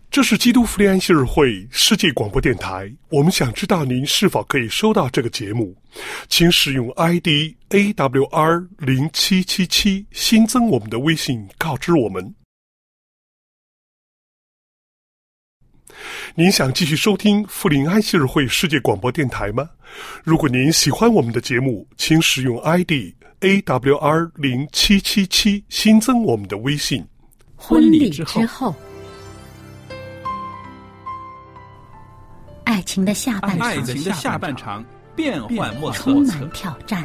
这是基督福利安息日会世界广播电台，我们想知道您是否可以收到这个节目，请使用 ID AWR0777 新增我们的微信告知我们。您想继续收听福临安息日会世界广播电台吗？如果您喜欢我们的节目，请使用 ID AWR0777 新增我们的微信。 婚礼之后，爱情的下半场变幻莫测，充满挑战。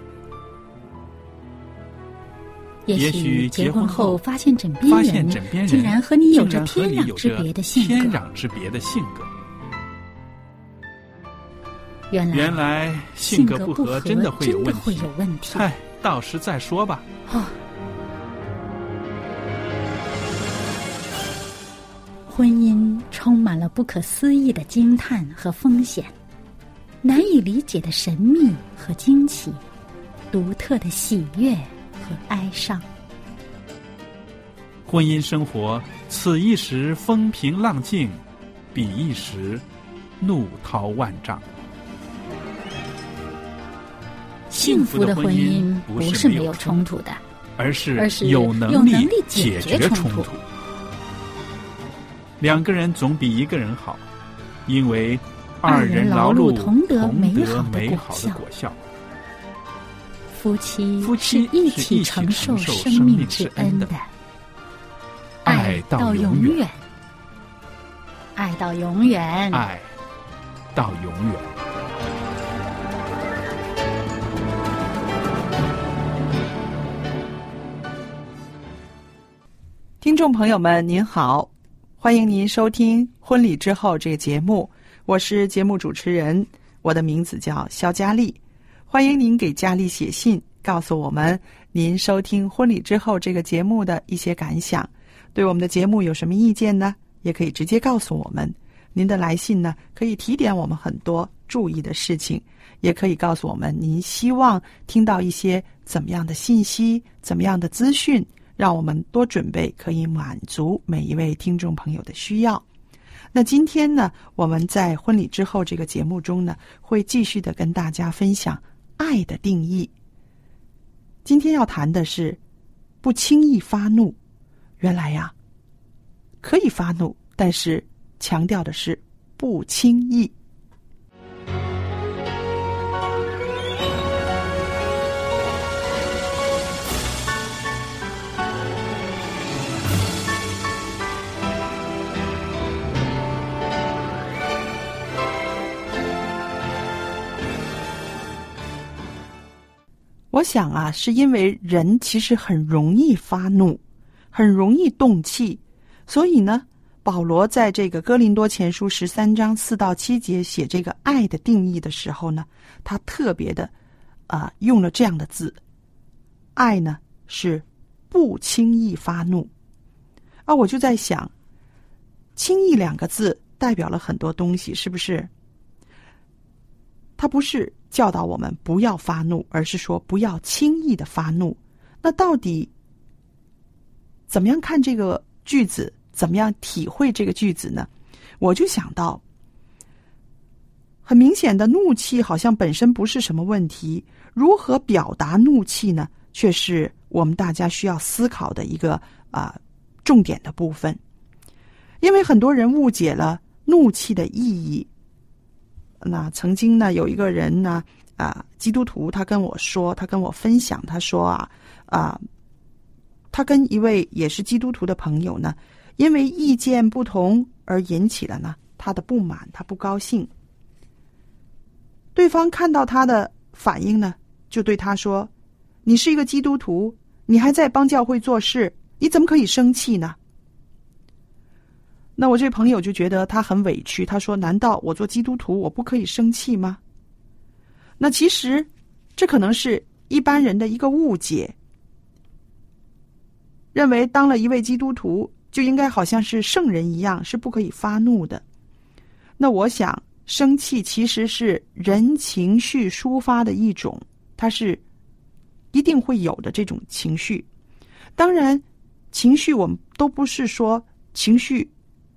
也许结婚后发现枕边人竟然和你有着天壤之别的性格。原来性格不合真的会有问题。嗨，到时再说吧。 婚姻充满了不可思议的惊叹和风险，难以理解的神秘和惊奇，独特的喜悦和哀伤。 婚姻生活，此一时风平浪静，彼一时怒涛万丈。 幸福的婚姻不是没有冲突的， 而是有能力解决冲突。两个人总比一个人好，因为二人劳碌同得美好的果效。 夫妻是一起承受生命之恩的，爱到永远，爱到永远， 爱到永远。 听众朋友们您好，欢迎您收听婚礼之后这个节目，我是节目主持人，我的名字叫肖佳丽。欢迎您给佳丽写信，告诉我们您收听婚礼之后这个节目的一些感想，对我们的节目有什么意见呢？也可以直接告诉我们。您的来信呢，可以提点我们很多注意的事情，也可以告诉我们您希望听到一些怎么样的信息，怎么样的资讯，让我们多准备，可以满足每一位听众朋友的需要。那今天呢，我们在婚礼之后这个节目中呢，会继续的跟大家分享爱的定义。今天要谈的是不轻易发怒。原来呀，可以发怒，但是强调的是不轻易。我想啊，是因为人其实很容易发怒，很容易动气，所以呢，保罗在这个哥林多前书13章4到7节写这个爱的定义的时候呢，他特别的用了这样的字，爱呢是不轻易发怒。我就在想，轻易两个字代表了很多东西，是不是？它不是教导我们不要发怒，而是说不要轻易的发怒。那到底怎么样看这个句子，怎么样体会这个句子呢？我就想到，很明显的怒气好像本身不是什么问题，如何表达怒气呢，却是我们大家需要思考的一个重点的部分。因为很多人误解了怒气的意义。那曾经呢，有一个人呢，基督徒，他跟我分享，他说他跟一位也是基督徒的朋友呢，因为意见不同而引起了呢他的不满，他不高兴。对方看到他的反应呢，就对他说：“你是一个基督徒，你还在帮教会做事，你怎么可以生气呢？”那我这朋友就觉得他很委屈，他说：“难道我做基督徒我不可以生气吗？”那其实这可能是一般人的一个误解，认为当了一位基督徒就应该好像是圣人一样，是不可以发怒的。那我想，生气其实是人情绪抒发的一种，它是一定会有的这种情绪。当然，情绪我们都不是说情绪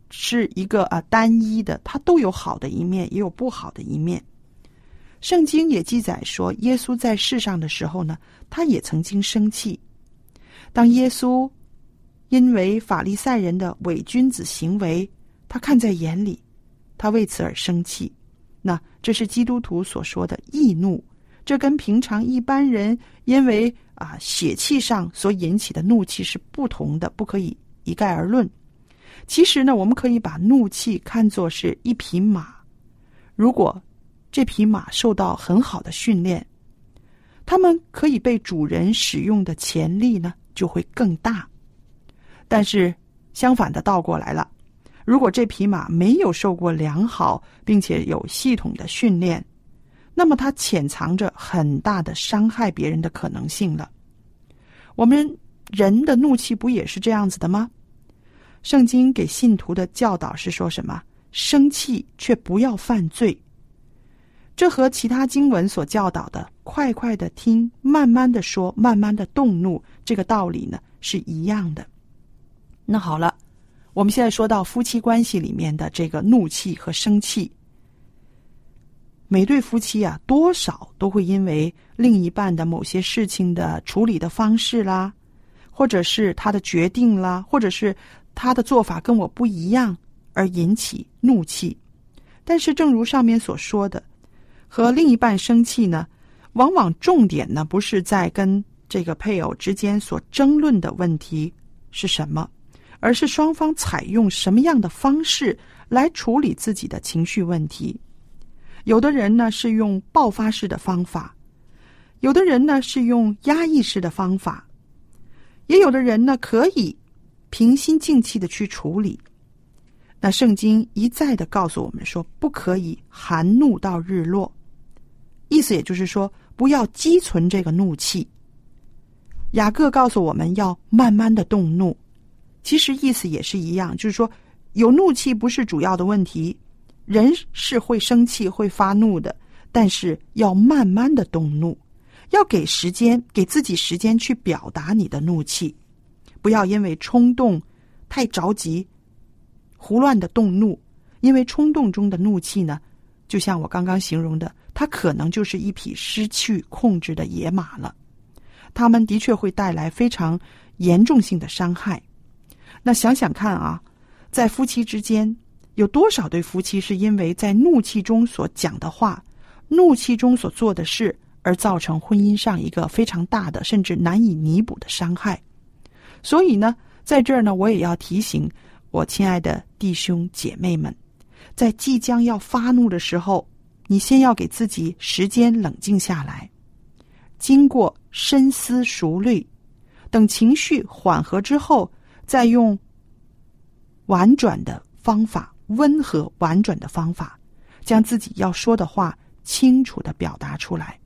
是一个单一的，它都有好的一面，也有不好的一面。圣经也记载说，耶稣在世上的时候呢，他也曾经生气。当耶稣因为法利赛人的伪君子行为，他看在眼里，他为此而生气。那这是基督徒所说的易怒，这跟平常一般人因为血气上所引起的怒气是不同的，不可以一概而论。其实呢，我们可以把怒气看作是一匹马，如果这匹马受到很好的训练，它们可以被主人使用的潜力呢就会更大。但是相反的倒过来了，如果这匹马没有受过良好并且有系统的训练，那么它潜藏着很大的伤害别人的可能性了。我们人的怒气不也是这样子的吗？圣经给信徒的教导是说什么？生气却不要犯罪。这和其他经文所教导的快快的听，慢慢的说，慢慢的动怒，这个道理呢是一样的。那好了，我们现在说到夫妻关系里面的这个怒气和生气。每对夫妻多少都会因为另一半的某些事情的处理的方式啦，或者是他的决定啦，或者是他的做法跟我不一样而引起怒气。但是正如上面所说的，和另一半生气呢，往往重点呢不是在跟这个配偶之间所争论的问题是什么，而是双方采用什么样的方式来处理自己的情绪问题。有的人呢是用爆发式的方法，有的人呢是用压抑式的方法，也有的人呢可以平心静气的去处理。那圣经一再的告诉我们说，不可以含怒到日落，意思也就是说，不要积存这个怒气。雅各告诉我们要慢慢的动怒，其实意思也是一样，就是说有怒气不是主要的问题，人是会生气会发怒的，但是要慢慢的动怒，要给自己时间去表达你的怒气，不要因为冲动太着急胡乱的动怒。因为冲动中的怒气呢，就像我刚刚形容的，它可能就是一匹失去控制的野马了，它们的确会带来非常严重性的伤害。那想想看在夫妻之间有多少对夫妻是因为在怒气中所讲的话，怒气中所做的事，而造成婚姻上一个非常大的甚至难以弥补的伤害。所以呢，在这儿呢，我也要提醒我亲爱的弟兄姐妹们，在即将要发怒的时候，你先要给自己时间冷静下来，经过深思熟虑，等情绪缓和之后，再用婉转的方法，温和婉转的方法，将自己要说的话清楚地表达出来。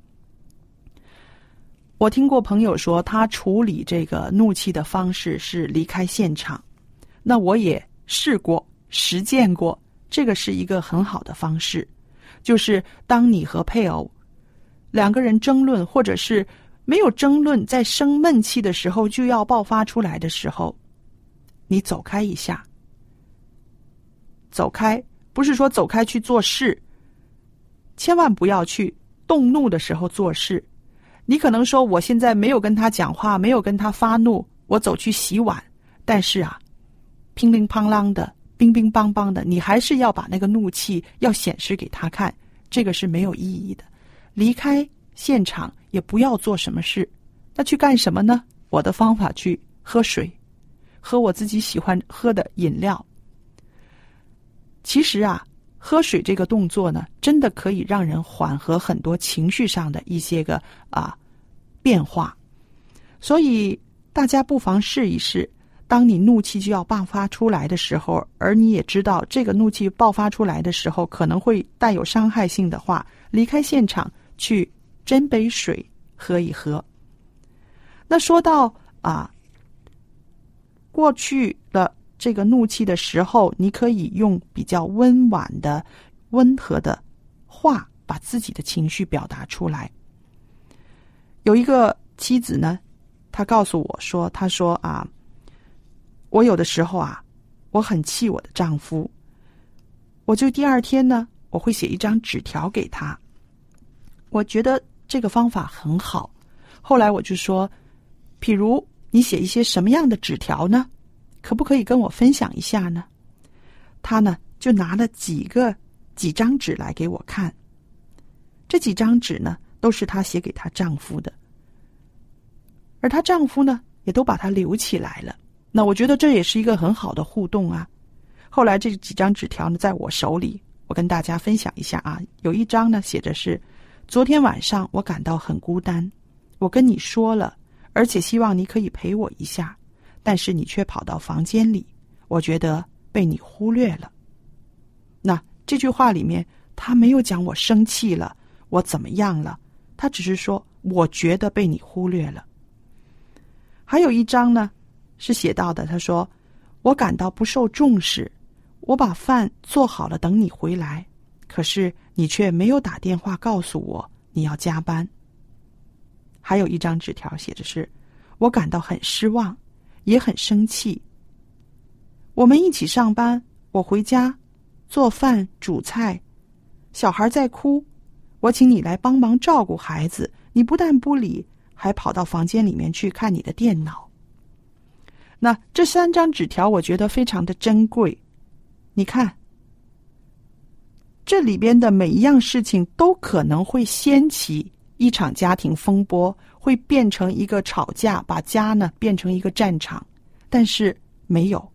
我听过朋友说，他处理这个怒气的方式是离开现场，那我也试过实践过，这个是一个很好的方式。就是当你和配偶两个人争论，或者是没有争论，在生闷气的时候就要爆发出来的时候，你走开一下。走开不是说走开去做事，千万不要去动怒的时候做事。你可能说，我现在没有跟他讲话，没有跟他发怒，我走去洗碗，但是乒铃乓啷的，乒乒乓乓的，你还是要把那个怒气要显示给他看，这个是没有意义的。离开现场也不要做什么事，那去干什么呢？我的方法去喝水，喝我自己喜欢喝的饮料。其实喝水这个动作呢，真的可以让人缓和很多情绪上的一些个变化。所以大家不妨试一试，当你怒气就要爆发出来的时候，而你也知道这个怒气爆发出来的时候可能会带有伤害性的话，离开现场去斟杯水喝一喝。那说到过去的这个怒气的时候，你可以用比较温婉的温和的话把自己的情绪表达出来。有一个妻子呢，她告诉我说，她说我有的时候我很气我的丈夫，我就第二天呢，我会写一张纸条给他。我觉得这个方法很好。后来我就说，譬如你写一些什么样的纸条呢？可不可以跟我分享一下呢？他呢就拿了几张纸来给我看。这几张纸呢都是她写给她丈夫的，而她丈夫呢也都把它留起来了。那我觉得这也是一个很好的互动啊。后来这几张纸条呢在我手里，我跟大家分享一下啊。有一张呢写着是：昨天晚上我感到很孤单，我跟你说了，而且希望你可以陪我一下，但是你却跑到房间里，我觉得被你忽略了。那这句话里面他没有讲我生气了，我怎么样了，他只是说我觉得被你忽略了。还有一张呢是写到的，他说我感到不受重视，我把饭做好了等你回来，可是你却没有打电话告诉我你要加班。还有一张纸条写着是：我感到很失望，也很生气。我们一起上班，我回家做饭煮菜，小孩在哭，我请你来帮忙照顾孩子，你不但不理，还跑到房间里面去看你的电脑。那这3张纸条我觉得非常的珍贵。你看，这里边的每一样事情都可能会掀起一场家庭风波，会变成一个吵架，把家呢变成一个战场。但是没有，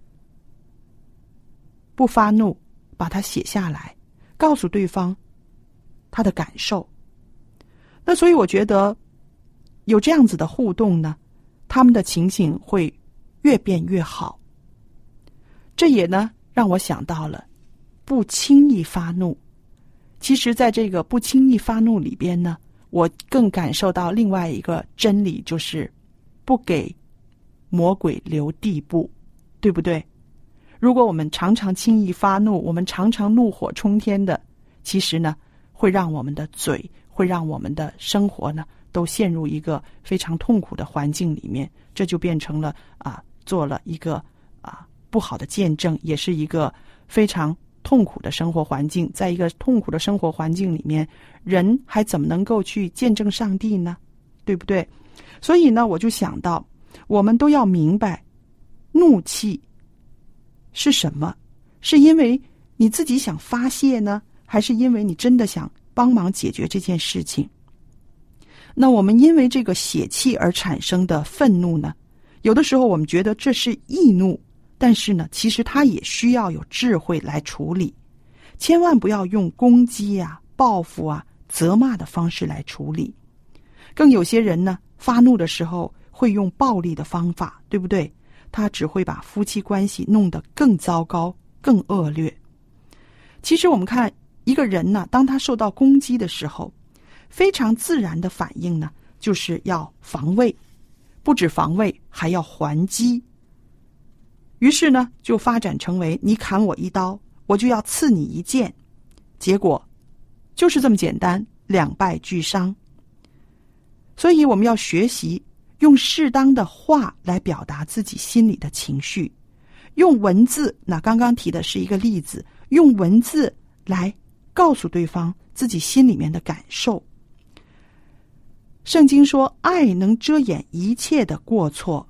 不发怒，把它写下来，告诉对方他的感受。那所以我觉得有这样子的互动呢，他们的情形会越变越好。这也呢让我想到了不轻易发怒。其实在这个不轻易发怒里边呢，我更感受到另外一个真理，就是不给魔鬼留地步，对不对？如果我们常常轻易发怒，我们常常怒火冲天的，其实呢会让我们的嘴，会让我们的生活呢都陷入一个非常痛苦的环境里面。这就变成了做了一个不好的见证，也是一个非常痛苦的生活环境。在一个痛苦的生活环境里面，人还怎么能够去见证上帝呢？对不对？所以呢，我就想到我们都要明白，怒气是什么？是因为你自己想发泄呢，还是因为你真的想帮忙解决这件事情？那我们因为这个血气而产生的愤怒呢，有的时候我们觉得这是易怒，但是呢，其实它也需要有智慧来处理。千万不要用攻击报复责骂的方式来处理。更有些人呢，发怒的时候会用暴力的方法，对不对？他只会把夫妻关系弄得更糟糕、更恶劣。其实我们看一个人呢，当他受到攻击的时候，非常自然的反应呢，就是要防卫，不止防卫，还要还击。于是呢，就发展成为你砍我一刀，我就要刺你一剑，结果就是这么简单，两败俱伤。所以我们要学习用适当的话来表达自己心里的情绪，用文字，那刚刚提的是一个例子，用文字来告诉对方自己心里面的感受。圣经说，爱能遮掩一切的过错。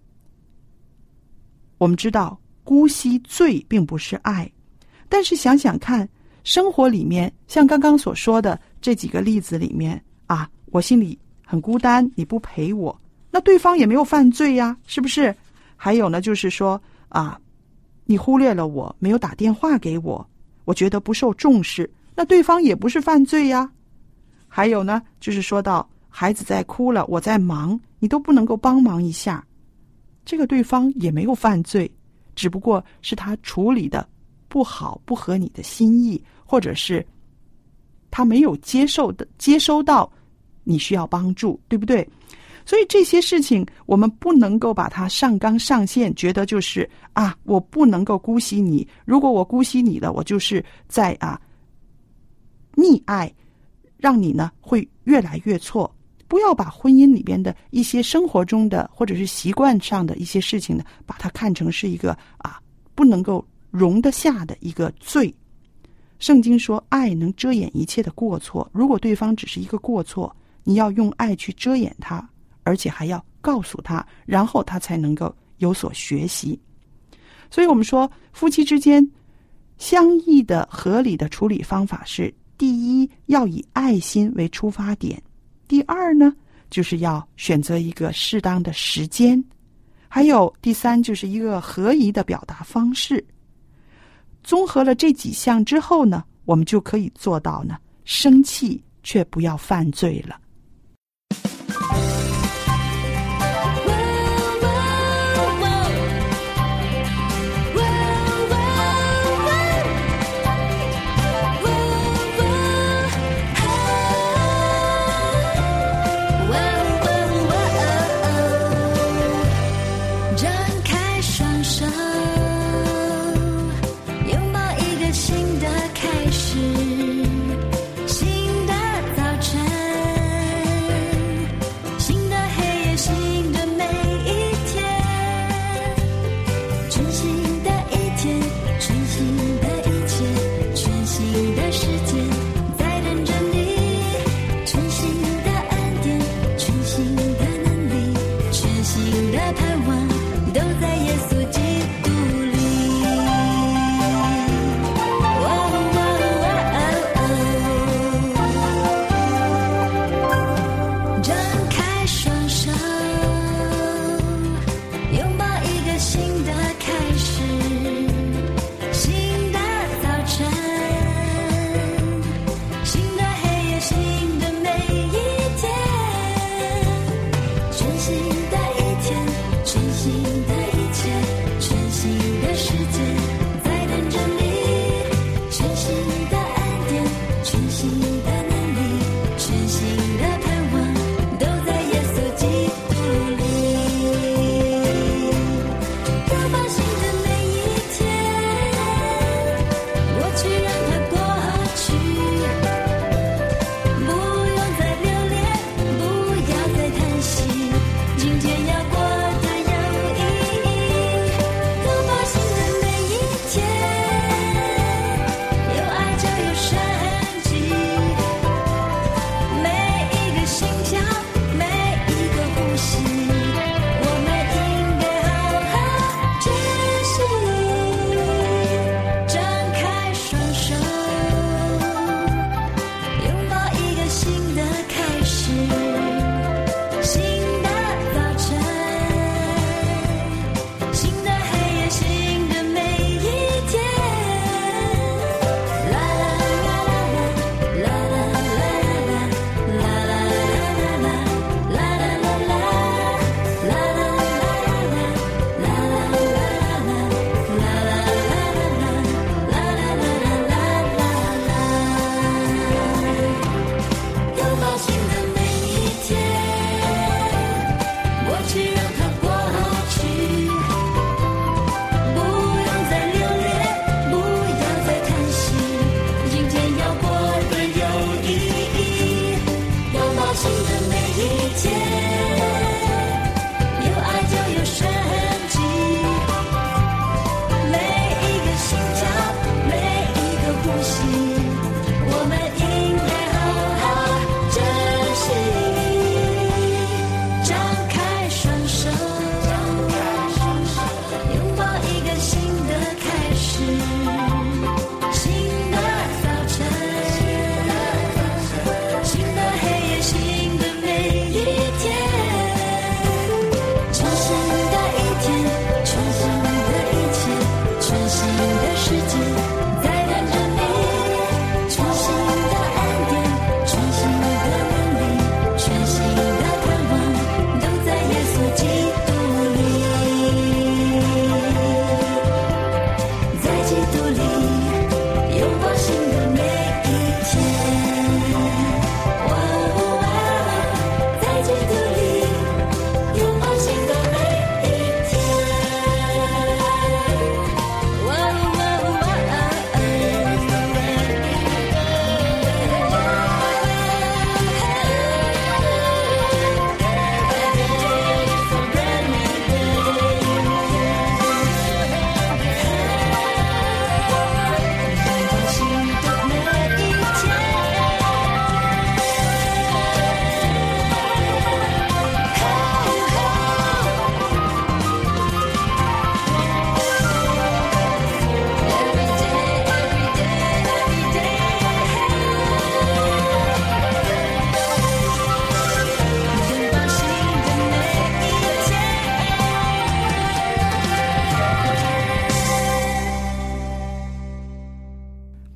我们知道姑息罪并不是爱，但是想想看，生活里面像刚刚所说的这几个例子里面我心里很孤单，你不陪我，那对方也没有犯罪呀，是不是？还有呢，就是说你忽略了我，没有打电话给我，我觉得不受重视，那对方也不是犯罪呀。还有呢，就是说到孩子在哭了，我在忙，你都不能够帮忙一下，这个对方也没有犯罪，只不过是他处理的不好，不合你的心意，或者是他没有接收到你需要帮助，对不对？所以这些事情我们不能够把它上纲上线，觉得就是我不能够姑息你，如果我姑息你了，我就是在溺爱，让你呢会越来越错。不要把婚姻里边的一些生活中的或者是习惯上的一些事情呢，把它看成是一个不能够容得下的一个罪。圣经说爱能遮掩一切的过错，如果对方只是一个过错，你要用爱去遮掩他，而且还要告诉他，然后他才能够有所学习。所以我们说夫妻之间相异的合理的处理方法是，第一，要以爱心为出发点，第二呢，就是要选择一个适当的时间，还有第三，就是一个合宜的表达方式。综合了这几项之后呢，我们就可以做到呢，生气却不要犯罪了。 新的早晨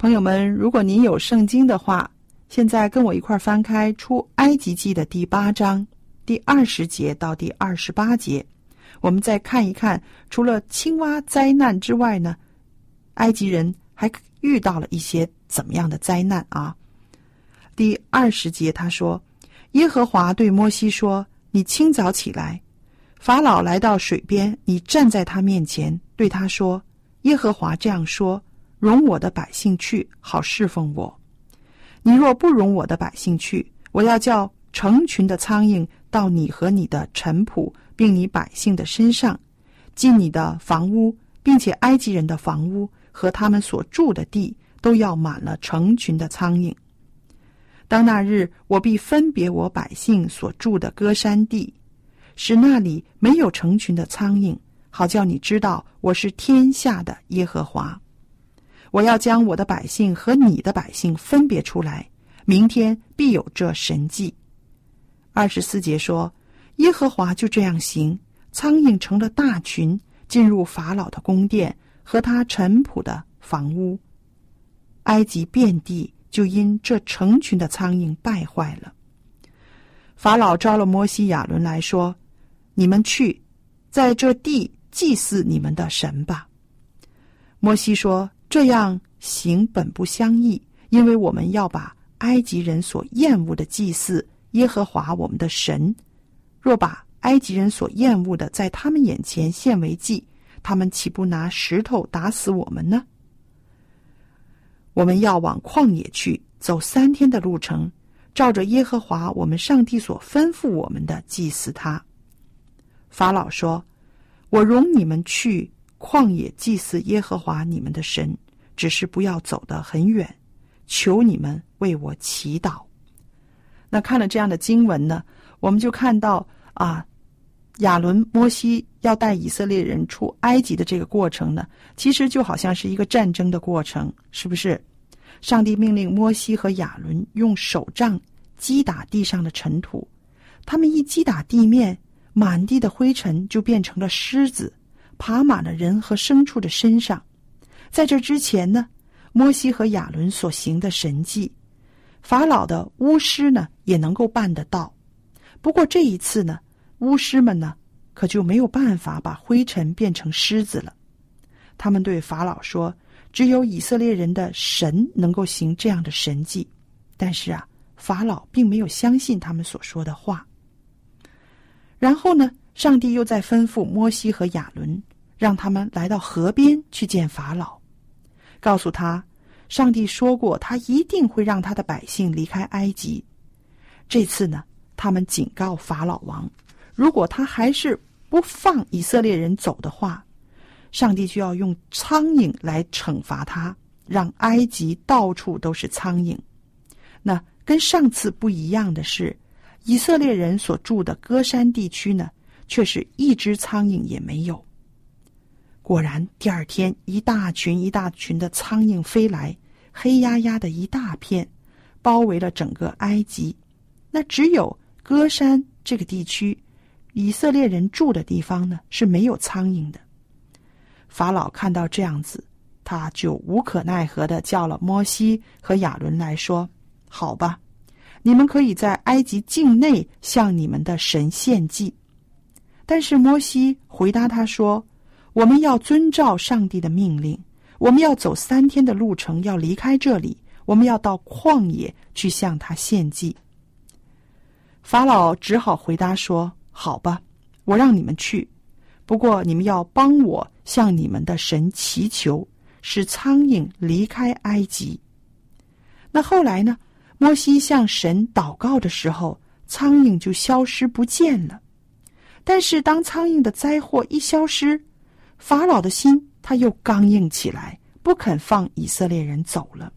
朋友们，如果您有圣经的话，现在跟我一块翻开出埃及记的第8章第20节到第28节，我们再看一看，除了青蛙灾难之外呢，埃及人还遇到了一些怎么样的灾难啊？第20节他说，耶和华对摩西说，你清早起来，法老来到水边，你站在他面前，对他说，耶和华这样说，容我的百姓去，好侍奉我。你若不容我的百姓去，我要叫成群的苍蝇到你和你的臣仆并你百姓的身上，进你的房屋，并且埃及人的房屋和他们所住的地都要满了成群的苍蝇。当那日，我必分别我百姓所住的歌山地，使那里没有成群的苍蝇，好叫你知道我是天下的耶和华。我要将我的百姓和你的百姓分别出来，明天必有这神迹。24节说，耶和华就这样行，苍蝇成了大群，进入法老的宫殿和他臣仆的房屋。埃及遍地就因这成群的苍蝇败坏了。法老招了摩西亚伦来说，你们去，在这地祭祀你们的神吧。摩西说，这样行本不相宜，因为我们要把埃及人所厌恶的祭祀耶和华我们的神，若把埃及人所厌恶的在他们眼前献为祭，他们岂不拿石头打死我们呢？我们要往旷野去，走3天的路程，照着耶和华我们上帝所吩咐我们的祭祀他。法老说，我容你们去旷野祭祀耶和华你们的神，只是不要走得很远，求你们为我祈祷。那看了这样的经文呢，我们就看到亚伦摩西要带以色列人出埃及的这个过程呢，其实就好像是一个战争的过程，是不是？上帝命令摩西和亚伦用手杖击打地上的尘土，他们一击打地面，满地的灰尘就变成了虱子，爬满了人和牲畜的身上。在这之前呢，摩西和亚伦所行的神迹，法老的巫师呢也能够办得到。不过这一次呢，巫师们呢可就没有办法把灰尘变成虱子了。他们对法老说，只有以色列人的神能够行这样的神迹。但是法老并没有相信他们所说的话。然后呢，上帝又再吩咐摩西和亚伦，让他们来到河边去见法老，告诉他，上帝说过他一定会让他的百姓离开埃及。这次呢，他们警告法老王，如果他还是不放以色列人走的话，上帝就要用苍蝇来惩罚他，让埃及到处都是苍蝇。那跟上次不一样的是，以色列人所住的歌山地区呢，却是一只苍蝇也没有。果然第二天，一大群一大群的苍蝇飞来，黑压压的一大片，包围了整个埃及。那只有歌山这个地区，以色列人住的地方呢，是没有苍蝇的。法老看到这样子，他就无可奈何地叫了摩西和亚伦来说，好吧，你们可以在埃及境内向你们的神献祭。但是摩西回答他说，我们要遵照上帝的命令，我们要走3天的路程，要离开这里，我们要到旷野去向他献祭。法老只好回答说，好吧，我让你们去，不过你们要帮我向你们的神祈求，使苍蝇离开埃及。那后来呢，摩西向神祷告的时候，苍蝇就消失不见了。但是当苍蝇的灾祸一消失，法老的心他又刚硬起来，不肯放以色列人走了。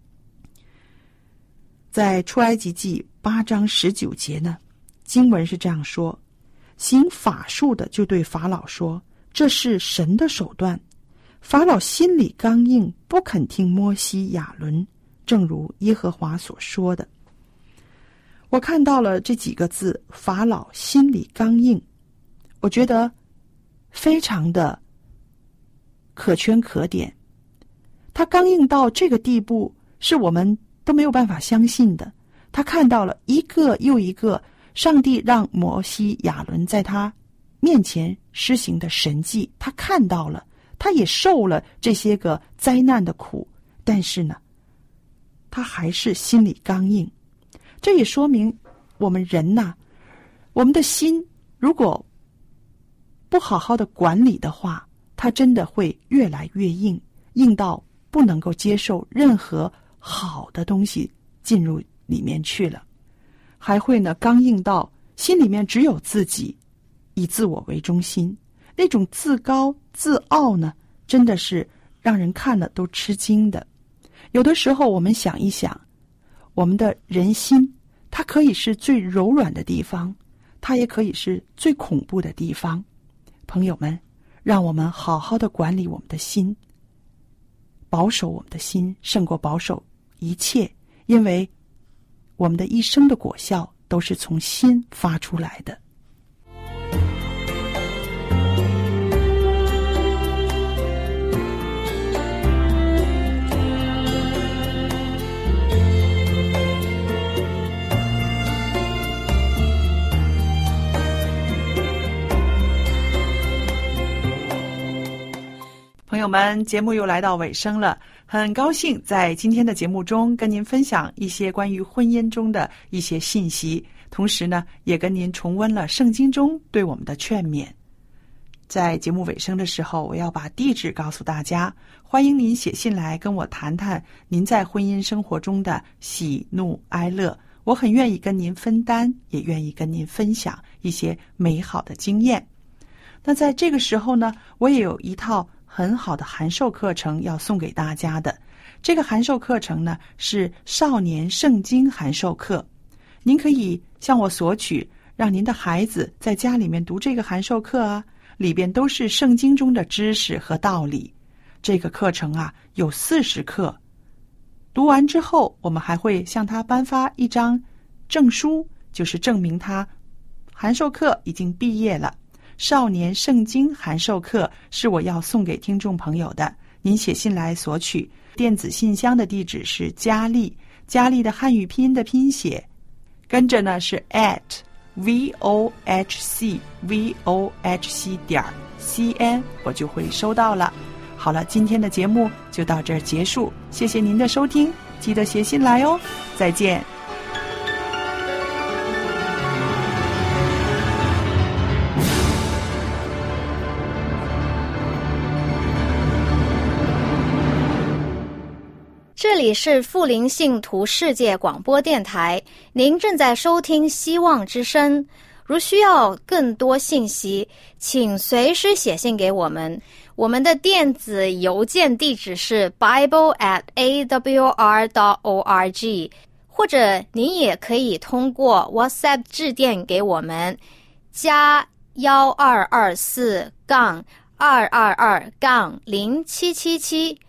在出埃及记8章19节呢，经文是这样说，行法术的就对法老说，这是神的手段。法老心里刚硬，不肯听摩西亚伦，正如耶和华所说的。我看到了这几个字，法老心里刚硬，我觉得非常的可圈可点。 他刚硬到这个地步，是我们都没有办法相信的。他看到了一个又一个上帝让摩西、亚伦在他面前施行的神迹，他看到了，他也受了这些个灾难的苦，但是呢，他还是心里刚硬。这也说明我们人呐，我们的心如果不好好的管理的话，它真的会越来越硬，硬到不能够接受任何好的东西进入里面去了，还会呢刚硬到心里面只有自己，以自我为中心，那种自高自傲呢，真的是让人看了都吃惊的。有的时候我们想一想，我们的人心，它可以是最柔软的地方，它也可以是最恐怖的地方。朋友们，让我们好好的管理我们的心，保守我们的心胜过保守一切，因为我们的一生的果效都是从心发出来的。朋友们，节目又来到尾声了，很高兴在今天的节目中跟您分享一些关于婚姻中的一些信息，同时呢，也跟您重温了圣经中对我们的劝勉。在节目尾声的时候，我要把地址告诉大家，欢迎您写信来跟我谈谈您在婚姻生活中的喜怒哀乐，我很愿意跟您分担，也愿意跟您分享一些美好的经验。那在这个时候呢，我也有一套很好的函授课程要送给大家的。这个函授课程呢，是少年圣经函授课，您可以向我索取，让您的孩子在家里面读这个函授课啊，里边都是圣经中的知识和道理。这个课程啊，有40课，读完之后我们还会向他颁发一张证书，就是证明他函授课已经毕业了。少年圣经函授课是我要送给听众朋友的，您写信来索取，电子信箱的地址是佳丽，佳丽的汉语拼音的拼写，跟着呢是 @vohcvohc.cn， 我就会收到了。好了，今天的节目就到这儿结束，谢谢您的收听，记得写信来哦，再见。 这里是富林信徒世界广播电台，您正在收听希望之声。如需要更多信息，请随时写信给我们。我们的电子邮件地址是 bible@awr.org， 或者您也可以通过 WhatsApp 致电给我们，加1224-222-0777